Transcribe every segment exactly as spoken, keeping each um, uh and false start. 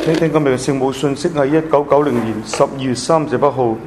聽聽今日嘅聖母信息係一九九零年十二月三十一號。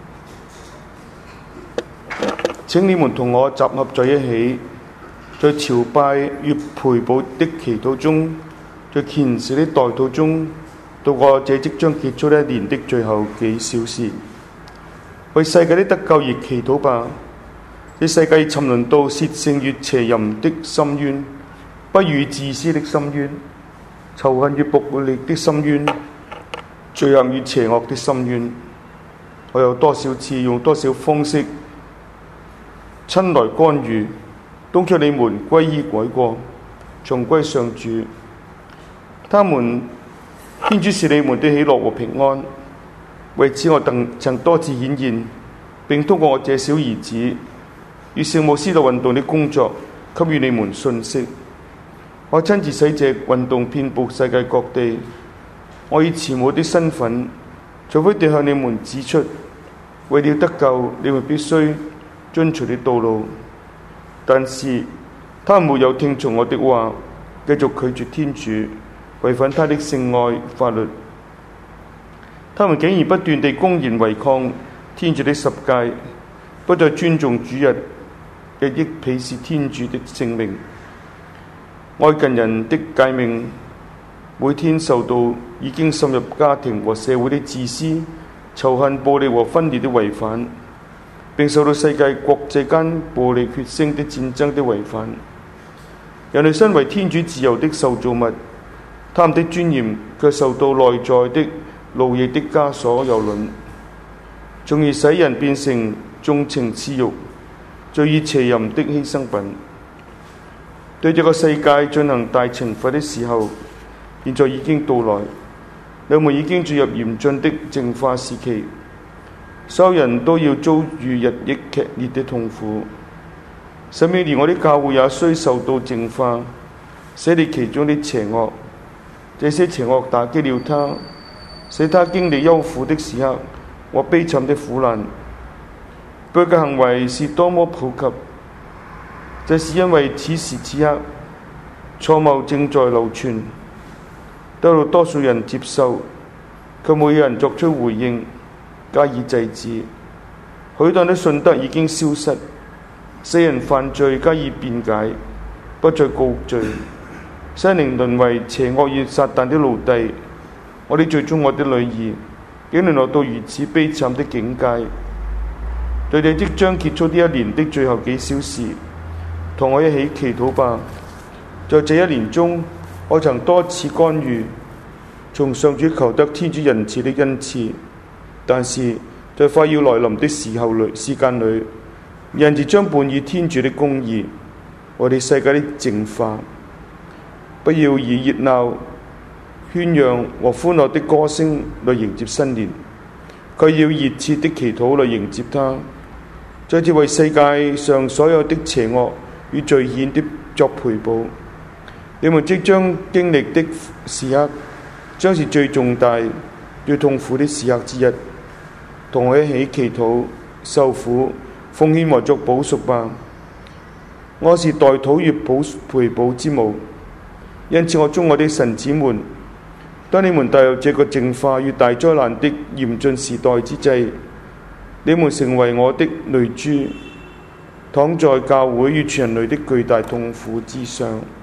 請你們同我集合在一起，在朝拜與賠補的祈禱中，在虔誠的代禱中，度過這即將結束一年的最後幾小時。為世界的得救而祈禱吧！這世界沉淪到褻聖與邪淫的深淵，不義自私的深淵，仇恨與暴力的深淵，罪惡與邪惡的深淵。我有多少次用多少方式親來干預，都叫你們歸依改過，重歸上主。他們天主是你們的喜樂和平安。為此我曾曾多次顯現，並通過我這小兒子與聖母司道運動的工作，給予你們信息。我親自使這運動遍佈世界各地。我以慈母的身份，除非地向你們指出，為了得救，你們必須遵循的道路。但是，他們沒有聽從我的話，繼續拒絕天主，違反他的聖愛法律。他們竟然不斷地公然違抗天主的十誡，不再尊重主日，日益鄙視天主的聖名。愛近人的誡命每天受到已經滲入家庭和社會的自私、仇恨、暴力和分裂的違反，並受到世界國際間暴力血腥的戰爭的違反。人類身為天主自由的受造物，他們的尊嚴卻受到內在的奴役的枷鎖蹂躪，從而使人變成縱情私慾、隨意邪淫的犧牲品。對這個世界進行大懲罰的時候，現在已經到來。你們已經進入嚴峻的淨化時期，所有人都要遭遇日益劇烈的痛苦。甚至連我的教會也需受到淨化，捨離其中的邪惡。這些邪惡打擊了他，使他經歷憂苦的時刻和悲慘的苦難。佢嘅行為是多麼普及，就是因為此時此刻錯謬正在流傳，得到多數人接受，卻沒有人作出回應加以制止。許多的信德已經消失，世人犯罪加以辯解，不再告罪，使靈淪為邪惡與撒旦的奴隸。我哋最終我的女兒竟淪落到如此悲慘的境界。對你即將結束呢一年的最後幾小時，同我一起祈禱吧。在這一年中，我曾多次干預，從上主求得天主仁慈的恩賜，但是在快要來臨的時候裏時間裏，人就將伴以天主的公義，我哋世界的淨化。不要以熱鬧、喧嚷和歡樂的歌聲來迎接新年，佢要熱切的祈禱來迎接它，再次為世界上所有的邪惡與罪愆的作賠補。你們即將經歷的時刻，將是最重大、最痛苦的時刻之一。同我一起祈禱、受苦、奉獻和作補贖吧。我是代禱與補賠補之母，因此我祝我的神子們，當你們踏入這個淨化與大災難的嚴峻時代之際，你們成為我的淚珠，躺在教會與全人類的巨大痛苦之上。